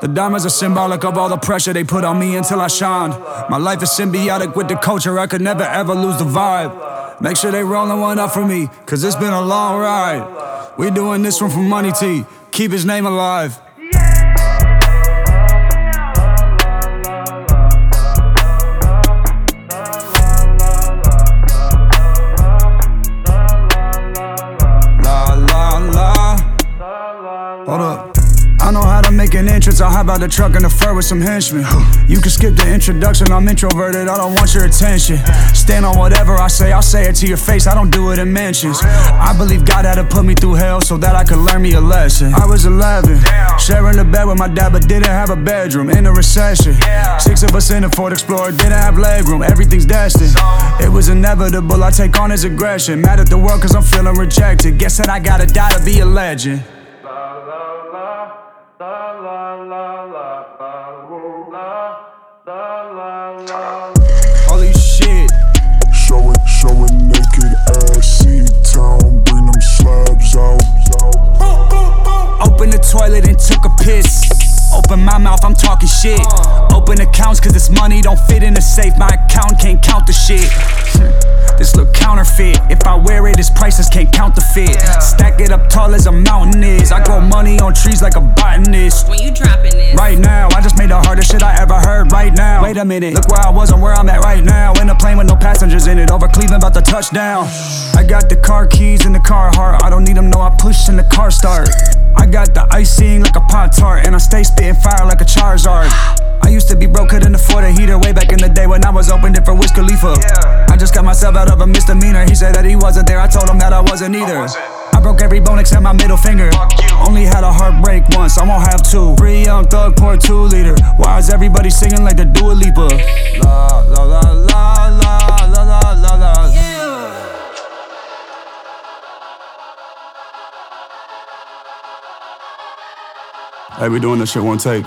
The diamonds are symbolic of all the pressure they put on me until I shined. My life is symbiotic with the culture, I could never ever lose the vibe. Make sure they rollin' one up for me, cause it's been a long ride. We doing this one for Money T, keep his name alive. Hold up. I know how to make an entrance, I'll hop out the truck in the fur with some henchmen. You can skip the introduction, I'm introverted, I don't want your attention. Stand on whatever I say, I'll say it to your face, I don't do it in mentions. I believe God had to put me through hell so that I could learn me a lesson. I was 11, sharing the bed with my dad but didn't have a bedroom. In a recession, 6 of us in a Ford Explorer, didn't have legroom, everything's destined. It was inevitable, I take on his aggression. Mad at the world cause I'm feeling rejected. Guess that I gotta die to be a legend. Holy shit. Showing naked ass, C-Town, bring them slabs out. Open the toilet and took a piss. Open my mouth, I'm talking shit. Open accounts cause this money don't fit in the safe. My account can't count the shit. This look counterfeit. If I wear it, its prices can't count the fit. Stack it up tall as a mountain is. I grow money on trees like a botanist. When you dropping this? Right now, I just made the hardest shit I ever heard right now. Wait a minute, look where I was and where I'm at right now. In a plane with no passengers in it, over Cleveland about to touch down. I got the car keys in the car heart. I don't need them, no, I push and the car start. I got the icing like a Pop-Tart, and I stay spitting fire like a Charizard. I used to be broke, couldn't afford a heater way back in the day when I was opened it for Wiz Khalifa. I just got myself out of a misdemeanor. He said that he wasn't there, I told him that I wasn't either. I broke every bone except my middle finger. Only had a heartbreak once, I won't have two. Free young thug, pour 2 liter. Why is everybody singing like the Dua Lipa? La la la la la la la la la. Hey, we doing this shit one take.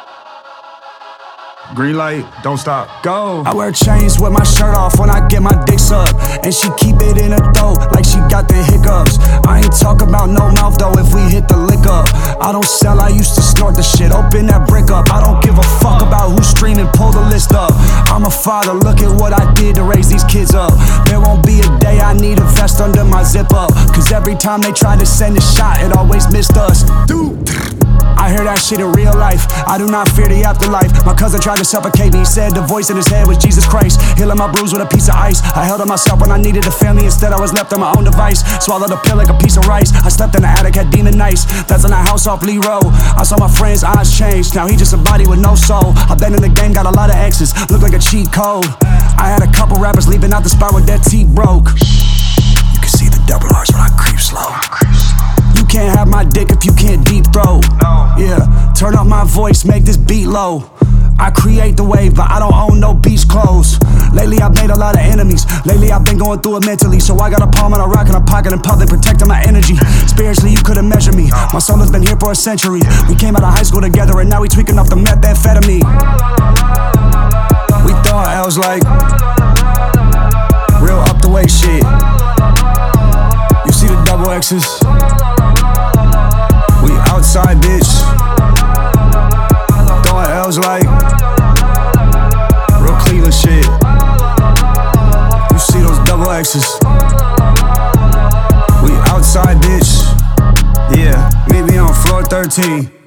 Green light, don't stop, go. I wear chains with my shirt off when I get my dick sucked. And she keep it in her throat like she got the hiccups. I ain't talk about no mouth though if we hit the lick up. I don't sell, I used to snort the shit, open that brick up. I don't give a fuck about who's streaming, pull the list up. I'm a father, look at what I did to raise these kids up. There won't be a day I need a vest under my zip up. Cause every time they try to send a shot, it always missed us. Dude, I hear that shit in real life. I do not fear the afterlife. My cousin tried to suffocate me. He said the voice in his head was Jesus Christ. Healing my bruise with a piece of ice. I held on myself when I needed a family. Instead I was left on my own device. Swallowed a pill like a piece of rice. I slept in the attic, had demon nights. That's in the house off Lee Road. I saw my friend's eyes change. Now he just a body with no soul. I've been in the game, got a lot of exes. Look like a cheat code. I had a couple rappers leaving out the spot with their teeth broke. You can see the double R's when I creep slow. You can't have my dick if you can't deep throat. Yeah, turn up my voice, make this beat low. I create the wave, but I don't own no beach clothes. Lately I've made a lot of enemies. Lately I've been going through it mentally. So I got a palm and a rock in a pocket in public, protecting my energy. Spiritually you couldn't measure me. My soul has been here for a century. We came out of high school together and now we tweaking off the methamphetamine. We thought I was like real up the way shit. You see the double X's? We outside, bitch. Throwing L's like real Cleveland shit. You see those double X's? We outside, bitch. Yeah, meet me on floor 13.